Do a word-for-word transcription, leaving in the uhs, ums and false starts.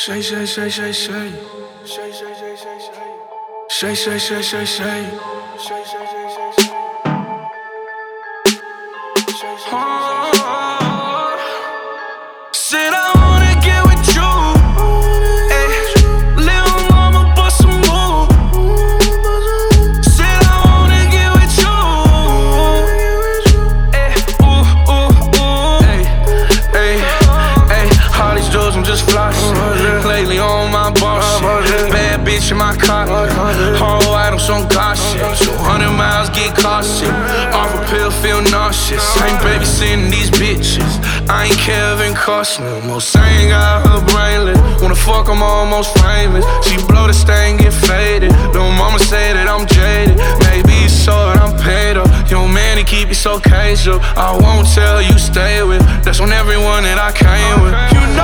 Shay, shay, shay, shay, shay. Shay, shay, shay, shay, shay. Shay, shay, shay, shay, shay. Shay, shay, shay, shay, shay. Said I wanna get with you. Ay, little mama bust some move. Said I wanna get with you. Ay, ooh, ooh, ooh. Ay, ay, ay. All these drugs, I'm just flossing. Lately on my boss shit. Bad bitch in my car. Whole items on gossip. So hundred miles get cautious. Off a pill, feel nauseous. Ain't babysitting these bitches. I ain't Kevin Costner. Most ain't got her brainless. Wanna fuck, I'm almost famous. She blow the stain, get faded. Little mama say that I'm jaded. Maybe it's so that I'm paid up. Yo, man, he keep it so casual. I won't tell you stay with. That's on everyone that I came with. You know